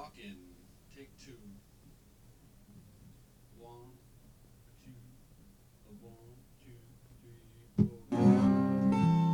Rockin', take two. One, two, one, two, three, four.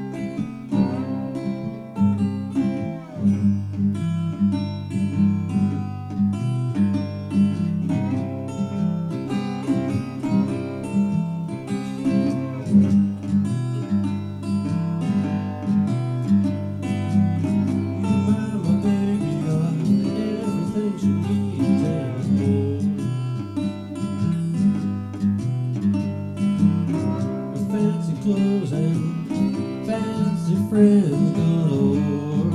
Mama, baby, you're everything she needs and more. With fancy clothes and fancy friends galore.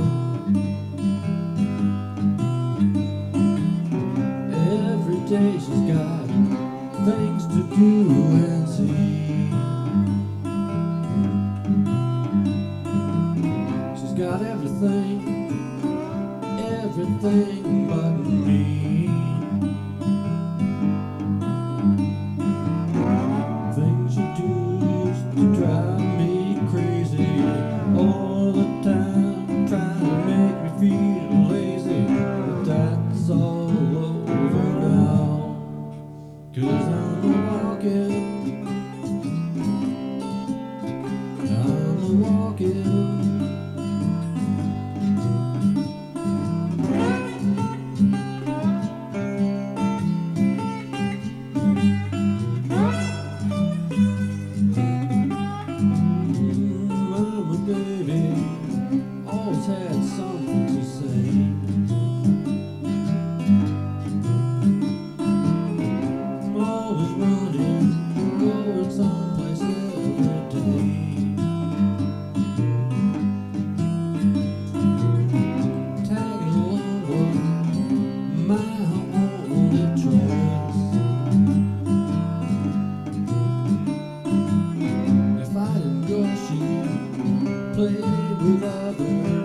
Every day she's got things to do and see. She's got everything but me. Things you do used to drive me crazy. All the time trying to make me feel lazy. But that's all over now, 'cause I'm walking. Mama, baby, always had something to say. I'm always running, going someplace every day. Tagging along with my only choice. If I didn't go, she'd play with others.